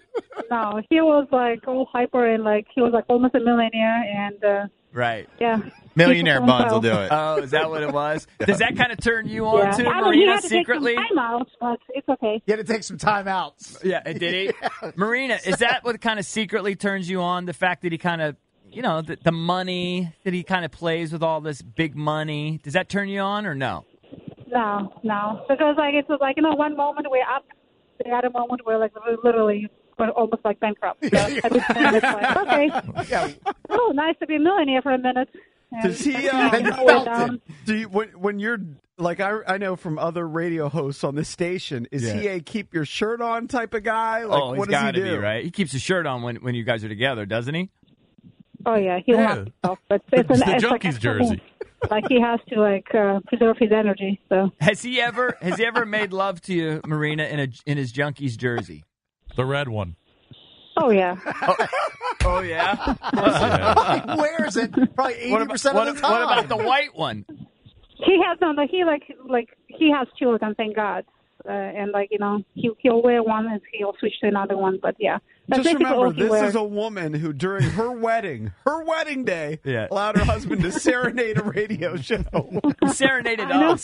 No, he was like all hyper and like he was like almost a millionaire and uh, Right. yeah. Millionaire He buns will himself. do it. Oh, is that what it was? Does that kind of turn you on Yeah. too, I mean, he Marina, had to secretly? take some time out, but it's okay. He had to take some time outs. Yeah, did he? Marina, is that what kind of secretly turns you on? The fact that he kind of, you know, the, the money that he kind of plays with all this big money. Does that turn you on or no? No, no, because like it's like you know one moment we're up, the other moment we're like we're literally we're almost like bankrupt. So at this point it's like okay, oh nice to be a millionaire for a minute. And Does he? next Uh, thing you know, we're down. do you, when, when you're like I, I know from other radio hosts on this station, is he a keep your shirt on type of guy? Like, oh, he's what does he got to do? be, right? He keeps his shirt on when, when you guys are together, doesn't he? Oh yeah, he Yeah. wants himself, but it's, It's an, the it's like Junkies extra jersey. thing. Like he has to like uh, preserve his energy. So Has he ever has he ever made love to you, Marina, in a in his Junkies jersey? The red one. oh yeah, Oh yeah. Yeah. He wears it probably eighty What about, percent what, of the time. what about the white one? he has no. Like, he like like he has children, thank God. Uh, and like you know, he he'll wear one and he'll switch to another one. But yeah, that's Just basically remember, all he this wears. is a woman who, during her wedding, her wedding day, Yeah. allowed her husband to serenade a radio show. He serenaded I know. us.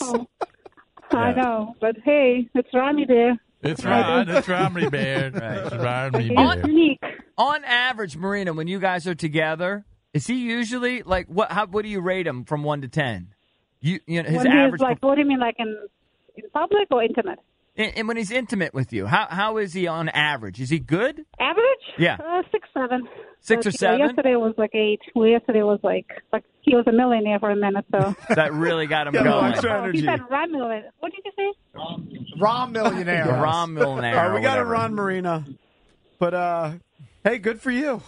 I know, but hey, it's Rami there. It's right. It's Rami Bear. Right. It's Rami He's Bear. unique. On average, Marina, when you guys are together, is he usually like what? How? What do you rate him from one to ten? You, you know, his When average. he's like, what do you mean, like in in public or intimate? and, and when he's intimate with you, how how is he on average? Is he good? Average? Yeah. Uh, six, seven. Six But, or yeah, seven? yesterday was like eight. Well, yesterday was like like he was a millionaire for a minute. So That really got him Got a going. extra oh, he energy. said Ram millionaire. What did you say? Rom millionaire. Rom millionaire. All right, we or got to whatever. run, Marina. But uh, hey, good for you.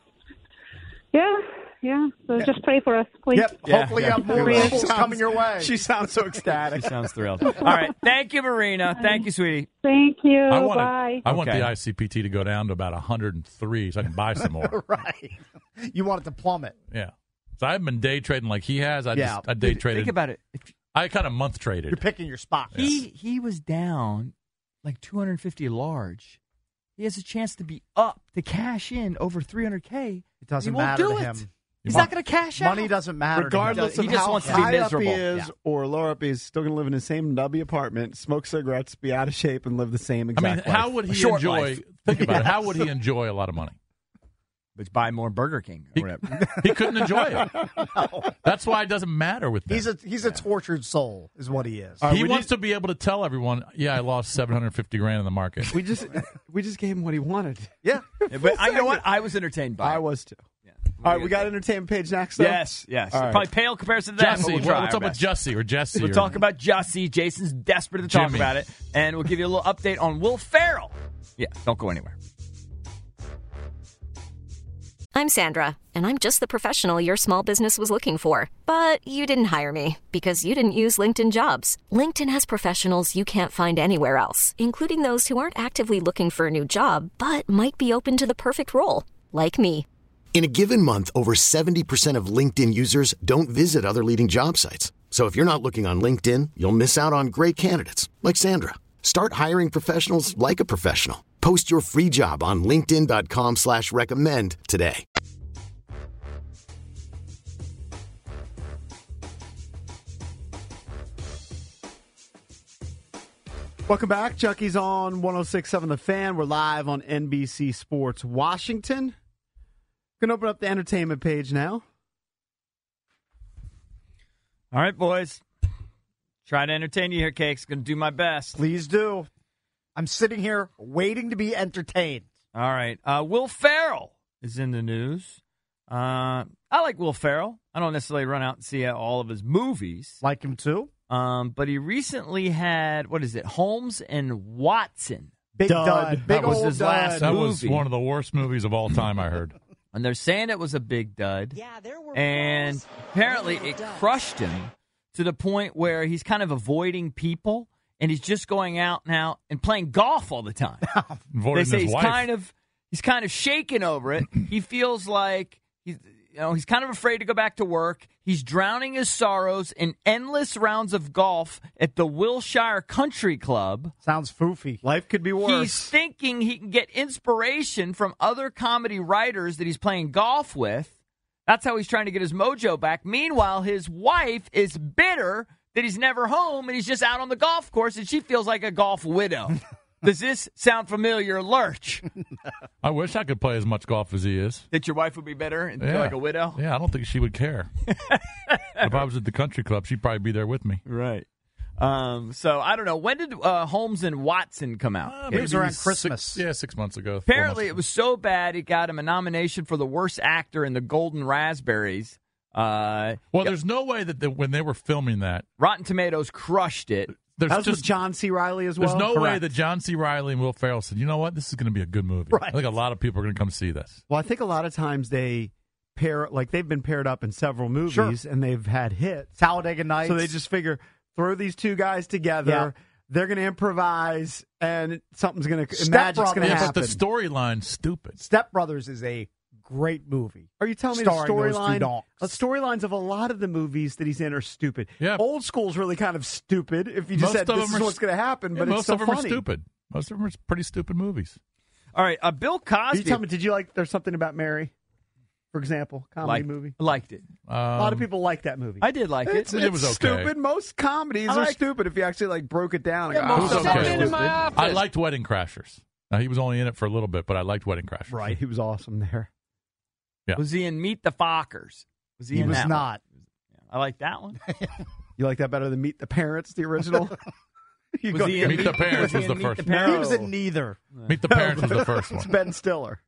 Yeah, yeah. So just pray for us, please. Yep. Yeah, Hopefully, yeah. you have more She results sounds- coming your way. She sounds so ecstatic. Sounds thrilled. All right. Thank you, Marina. Thank you, sweetie. Thank you. I want, Bye. I want Okay. the I C P T to go down to about one hundred three so I can buy some more. Right. You want it to plummet. Yeah. So I haven't been day trading like he has. I Yeah. just I day traded. Think about it. If, I kind of month traded. You're picking your spot. He he was down like two hundred fifty large. He has a chance to be up to cash in over three hundred K. It doesn't he won't matter do to it. him. He's Mon- not going to cash out. Money doesn't matter. Regardless He of just how wants to be high up miserable. he is Yeah. or lower up he is, still going to live in the same nubby apartment, smoke cigarettes, be out of shape, and live the same I exact mean, life. how would he Short enjoy? life. Think about it. How would he enjoy a lot of money? Let's buy more Burger King or He, whatever. he couldn't enjoy it. No. That's why it doesn't matter with him. He's a he's a tortured soul, is what he is. All right, he we wants did- to be able to tell everyone, "Yeah, I lost seven hundred fifty grand in the market." We just we just gave him what he wanted. Yeah. Yeah, but I, you know what? I was entertained by I it. was too. Yeah. All right, we got entertainment page next. Though? Yes, yes. All right. Probably pale comparison to that, Jesse, but we'll try what's our up with best. Jesse or Jesse? We'll or, talk about Jussie. Jason's desperate to talk Jimmy. about it. And we'll give you a little update on Will Ferrell. Yeah, don't go anywhere. I'm Sandra, and I'm just the professional your small business was looking for. But you didn't hire me because you didn't use LinkedIn Jobs. LinkedIn has professionals you can't find anywhere else, including those who aren't actively looking for a new job, but might be open to the perfect role, like me. In a given month, over seventy percent of LinkedIn users don't visit other leading job sites. So if you're not looking on LinkedIn, you'll miss out on great candidates like Sandra. Start hiring professionals like a professional. Post your free job on linkedin.com slash recommend today. Welcome back. Chucky's on one oh six point seven The Fan. We're live on N B C Sports Washington. Going to open up the entertainment page now. All right, boys. Try to entertain you here, Cakes. Going to do my best. Please do. I'm sitting here waiting to be entertained. All right. Uh, Will Ferrell is in the news. Uh, I like Will Ferrell. I don't necessarily run out and see all of his movies. Like him too? Um, but he recently had, what is it, Holmes and Watson. Big Dud. dud. Big That was old his dud. last That movie. was one of the worst movies of all time, I heard. And they're saying it was a big dud. Yeah, there were And balls. apparently There were it duds. crushed him to the point where he's kind of avoiding people and he's just going out now and playing golf all the time. Avoiding They say his he's wife. kind of he's kind of shaken over it. He feels like he's you know he's kind of afraid to go back to work. He's drowning his sorrows in endless rounds of golf at the Wilshire Country Club. Sounds foofy. Life could be worse. He's thinking he can get inspiration from other comedy writers that he's playing golf with. That's how he's trying to get his mojo back. Meanwhile, his wife is bitter that he's never home and he's just out on the golf course and she feels like a golf widow. Does this sound familiar, Lurch? I wish I could play as much golf as he is. That your wife would be bitter and Yeah. feel like a widow? Yeah, I don't think she would care. If I was at the country club, she'd probably be there with me. Right. Um, so, I don't know. When did uh, Holmes and Watson come out? It was around Six- Christmas. yeah, six months ago. four Apparently, months it was so bad it got him a nomination for the worst actor in the Golden Raspberries. Uh, Well, there's no way that they, when they were filming that, Rotten Tomatoes crushed it. there's That was with just John C. Riley as well. there's no way Correct. that John C. Riley and Will Ferrell said, "You know what? This is going to be a good movie." Right. I think a lot of people are going to come see this. Well, I think a lot of times they pair, like they've been paired up in several movies Sure. and they've had hits. Talladega Nights. So they just figure, throw these two guys together. Yeah. They're going to improvise, and something's going to Step magic's going to Brothers. Yeah, happen. but the storyline's stupid. Step Brothers is a great movie. Are you telling me the Starring those two storyline? donks. The storylines of a lot of the movies that he's in are stupid. Yeah. Old School's really kind of stupid. If you just Most said of this them is are what's going to happen, Yeah, but most it's so of them funny. are stupid. Most of them are pretty stupid movies. All right, uh, Bill Are you Cosby. telling me? Did you like? There's something about Mary, for example, comedy liked, movie. liked it. Um, A lot of people like that movie. I did like it. It's, it it's was okay. stupid. Most comedies I are like- stupid if you actually like broke it down. Yeah, Like, most oh, of that's them stupid. are. I liked Wedding Crashers. Now, he was only in it for a little bit, but I liked Wedding Crashers. Right, he was awesome there. Yeah. Was he in Meet the Fockers? Was he, He in was that one? not. I like that one. You like that better than Meet the Parents, the original? You Was go- he in Meet the Parents was was he the in Meet first the one. Parents? He was in neither. Meet the Parents was the first It's one. Ben Stiller.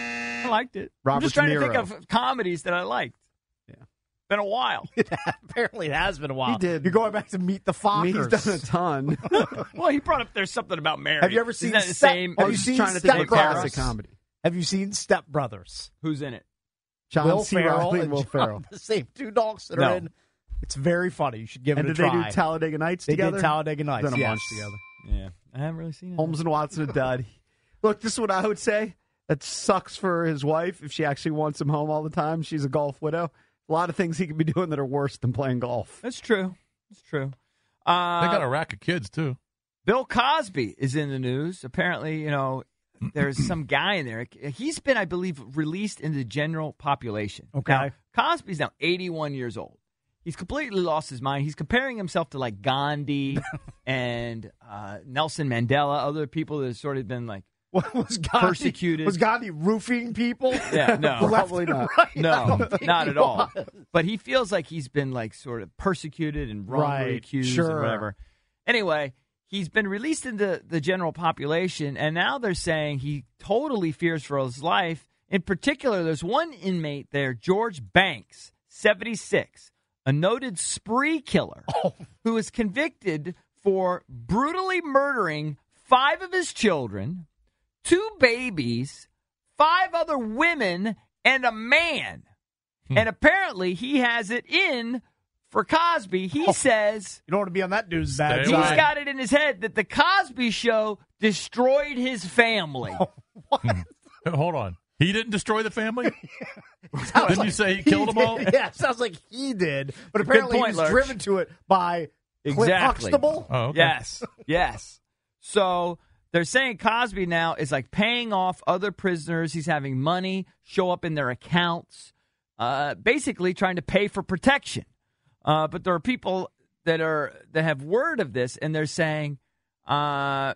I liked it. I'm Robert just trying De to think Niro. of comedies that I liked. Yeah. Been a while. Apparently, it has been a while. He did. You're going back to Meet the I mean, Fockers. he's done a ton. Well, he brought up there's something about Mary. Have you ever Isn't seen that the Step- same? Have I you was seen just trying to think of a Step Brothers? classic comedy. Have you seen Step Brothers? Who's in it? John Will C. Ferrell Riley and and Will John- Ferrell. the same two dogs that No. are in. It's very funny. You should give And it a did they try. do Talladega Nights They together? did Talladega Nights. Done a yes. bunch together. Yeah, I haven't really seen it. Holmes and Watson a dud. Look, this is what I would say. That sucks for his wife if she actually wants him home all the time. She's a golf widow. A lot of things he could be doing that are worse than playing golf. That's true. It's true. Uh, They got a rack of kids, too. Bill Cosby is in the news. Apparently, you know, there's some guy in there. He's been, I believe, released in the general population. Okay. Now, Cosby's now eighty-one years old. He's completely lost his mind. He's comparing himself to, like, Gandhi and uh, Nelson Mandela, other people that have sort of been, like, What was Gandhi, persecuted. Was Gandhi roofing people? Yeah, no. Probably not. Right? No, not at all. But he feels like he's been, like, sort of persecuted and wrongly Right, accused sure. and whatever. Anyway, he's been released into the general population, and now they're saying he totally fears for his life. In particular, there's one inmate there, George Banks, seventy-six, a noted spree killer Oh. who was convicted for brutally murdering five of his children, two babies, five other women, and a man. Hmm. And apparently he has it in for Cosby. He Oh. says You don't want to be on that dude's bad Stay he's side. got it in his head that the Cosby Show destroyed his family. Hold on. He didn't destroy the family? Didn't you say he killed them all? Yeah, it sounds like he did. But apparently point, he was Lurch. driven to it by Cliff Exactly. Huxtable. Oh, okay. Yes, yes. So they're saying Cosby now is like paying off other prisoners. He's having money show up in their accounts, uh, basically trying to pay for protection. Uh, but there are people that are that have word of this, and they're saying uh,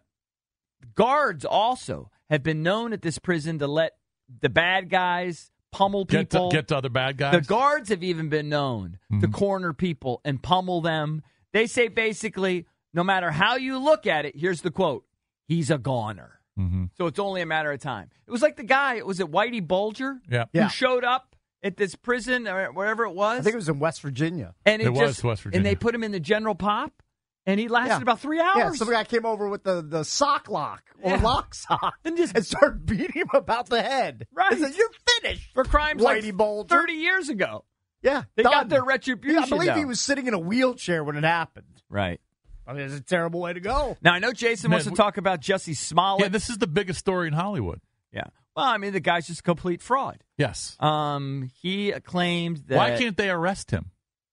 guards also have been known at this prison to let the bad guys pummel Get people. to, get to other bad guys? The guards have even been known to corner people and pummel them. They say basically, no matter how you look at it, here's the quote, he's a goner. Mm-hmm. So it's only a matter of time. It was like the guy, was it Whitey Bulger? Yeah. Yeah. Who showed up at this prison or wherever it was. I think it was in West Virginia. and It was West Virginia. And they put him in the general pop, and he lasted Yeah. about three hours. Yeah, some guy came over with the, the sock lock or Yeah. lock sock And just- and started beating him about the head. Right. He said, you're finished. For crimes Whitey like Bulger. thirty years ago. Yeah, They done. got their retribution. Yeah, I believe now. he was sitting in a wheelchair when it happened. Right. I mean, it's a terrible way to go. Now, I know Jason Man, wants to we- talk about Jussie Smollett. Yeah, this is the biggest story in Hollywood. Yeah. Well, I mean, the guy's just a complete fraud. Yes. Um, he claimed that. Why can't they arrest him?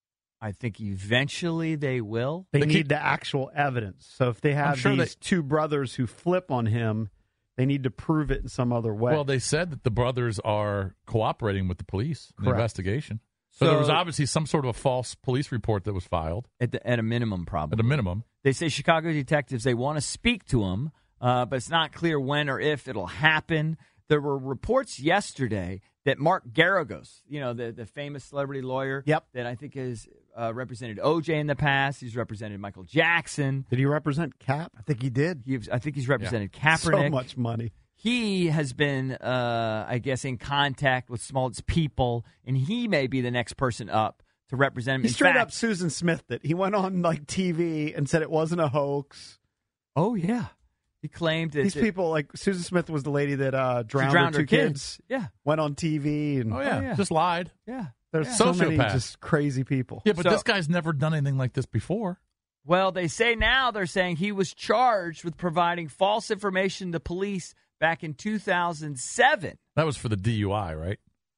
I think eventually they will. They, They need keep- the actual evidence. So if they have sure these they- two brothers who flip on him, they need to prove it in some other way. Well, they said that the brothers are cooperating with the police in the Correct. investigation. So, So- there was obviously some sort of a false police report that was filed, At, the, at a minimum, probably. at a minimum. They say Chicago detectives, they want to speak to him, uh, but it's not clear when or if it'll happen. There were reports yesterday that Mark Garagos, you know, the, the famous celebrity lawyer Yep. that I think has uh, represented O J in the past. He's represented Michael Jackson. Did he represent Cap? I think he did. He, I think he's represented Kaepernick. So much money. He has been, uh, I guess, in contact with Smollett's people, and he may be the next person up to represent him. He In straight fact, up Susan Smith it. He went on like T V and said it wasn't a hoax. Oh, yeah. He claimed that These it- people, like Susan Smith was the lady that uh, she drowned, drowned her two her kids. Yeah, Went on T V and Oh, yeah. yeah. Just lied. yeah. there's Yeah. so many Sociopath. just crazy people. Yeah, but So- this guy's never done anything like this before. Well, they say now they're saying he was charged with providing false information to police back in two thousand seven. That was for the D U I, right?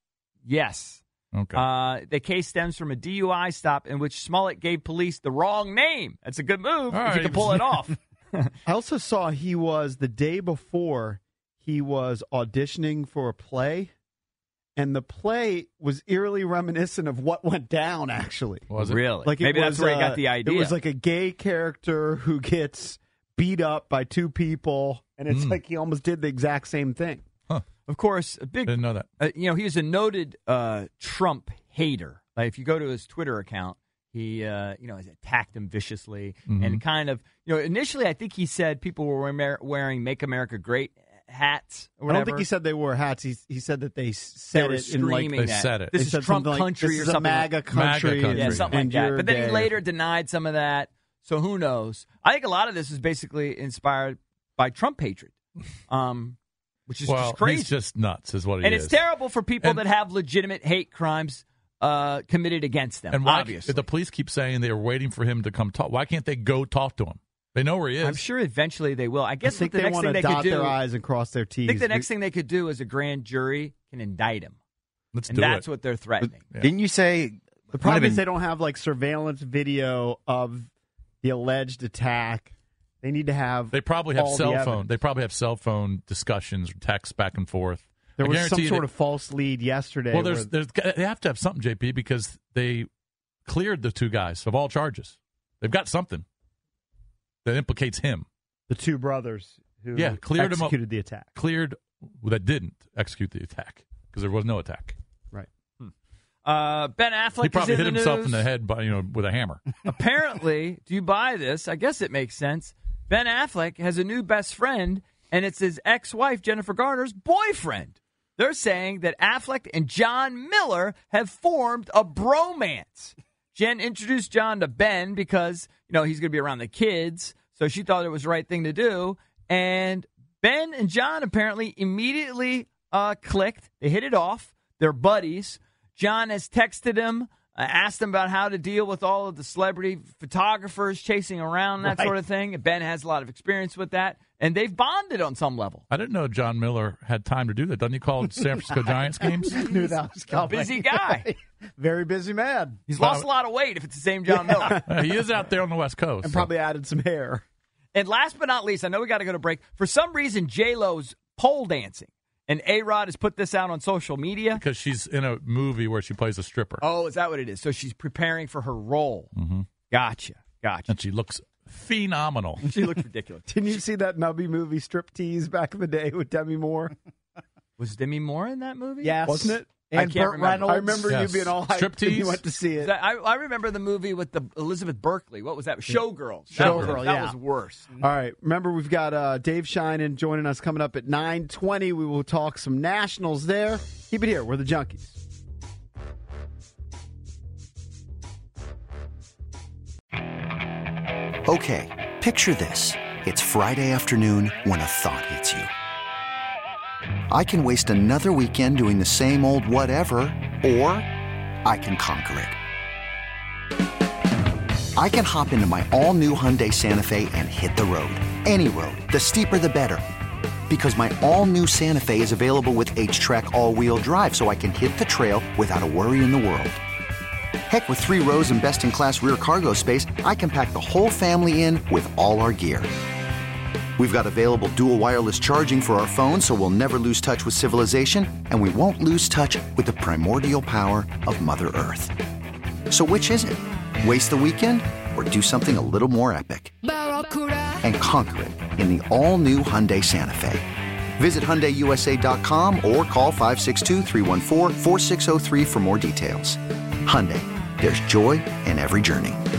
Yes. Okay. Uh, the case stems from a D U I stop in which Smollett gave police the wrong name. That's a good move All if right. you can pull it off. I also saw he was the day before he was auditioning for a play, and the play was eerily reminiscent of what went down. Actually, was it? Really? Like it Maybe that's was, where he uh, got the idea. It was like a gay character who gets beat up by two people, and it's Mm. like he almost did the exact same thing. Of course, a big. Didn't know that. Uh, you know, he was a noted uh, Trump hater. Like if you go to his Twitter account, he, uh, you know, has attacked him viciously Mhm. and kind of, you know, initially I think he said people were wear- wearing "Make America Great" hats. Or I whatever. don't think he said they wore hats. He he said that they said were it in like screaming They that. said it. This they is said Trump something like, country this or is a something. like- MAGA country, MAGA country. Yeah, something like and that. you're But then he gay. later denied some of that. So who knows? I think a lot of this is basically inspired by Trump hatred, um, which is well, just crazy. he's just nuts, is what he and is. it's terrible for people And- that have legitimate hate crimes uh, committed against them. And why obviously, the police keep saying they were waiting for him to come talk? Why can't they go talk to him? They know where he is. I'm sure eventually they will. I I guess think what the they next want thing to they could dot do. their I's and cross their T's. I think the next thing they could do is a grand jury can indict him, Let's and do that's it. what they're threatening. Yeah. Didn't you say The problem Might have is been- they don't have like surveillance video of the alleged attack. They need to have. They probably have all the cell evidence. phone. They probably have cell phone discussions, texts back and forth. There I was some guarantee sort they- of false lead yesterday. Well, there's, where- there's, they have to have something, J P, because they cleared the two guys of all charges. They've got something that implicates him. the two brothers who Yeah, cleared him up- executed the attack. Cleared that didn't execute the attack because there was no attack. Right. Uh, Ben Affleck He probably is in hit the himself news. in the head by you know with a hammer. Apparently, do you buy this? I guess it makes sense. Ben Affleck has a new best friend, and it's his ex-wife, Jennifer Garner's boyfriend. They're saying that Affleck and John Miller have formed a bromance. Jen introduced John to Ben because, you know, he's going to be around the kids, so she thought it was the right thing to do. And Ben and John apparently immediately uh, clicked. They hit it off. They're buddies. John has texted him, uh, asked him about how to deal with all of the celebrity photographers chasing around, that Right. sort of thing. Ben has a lot of experience with that, and they've bonded on some level. I didn't know John Miller had time to do that. Doesn't he call San Francisco Giants games? Knew that was A coming. busy guy. Very busy man. He's lost a lot of weight if it's the same John Miller. Uh, he is out there on the West Coast. And so. probably added some hair. And last but not least, I know we got to go to break. For some reason, J-Lo's pole dancing. And A-Rod has put this out on social media. Because she's in a movie where she plays a stripper. Oh, is that what it is? So she's preparing for her role. Mm-hmm. Gotcha. Gotcha. And she looks phenomenal. She looks ridiculous. Didn't you see that Nubby movie Striptease back in the day with Demi Moore? Was Demi Moore in that movie? Yes. Wasn't it? I And can't Burt remember. Reynolds. I remember Yes. you being all hyped when Striptease? you went to see it. That- I, I remember the movie with the Elizabeth Berkley. What was that? Showgirls. That was- Showgirl, That yeah. was worse. All right. Remember, we've got uh, Dave Sheinin joining us coming up at nine twenty. We will talk some Nationals there. Keep it here. We're the Junkies. Okay, picture this. It's Friday afternoon when a thought hits you. I can waste another weekend doing the same old whatever, or I can conquer it. I can hop into my all-new Hyundai Santa Fe and hit the road. Any road. The steeper, the better. Because my all-new Santa Fe is available with H-Track all-wheel drive, so I can hit the trail without a worry in the world. Heck, with three rows and best-in-class rear cargo space, I can pack the whole family in with all our gear. We've got available dual wireless charging for our phones, so we'll never lose touch with civilization, and we won't lose touch with the primordial power of Mother Earth. So which is it? Waste the weekend or do something a little more epic? And conquer it in the all-new Hyundai Santa Fe. Visit Hyundai U S A dot com or call five six two, three one four, four six zero three for more details. Hyundai, there's joy in every journey.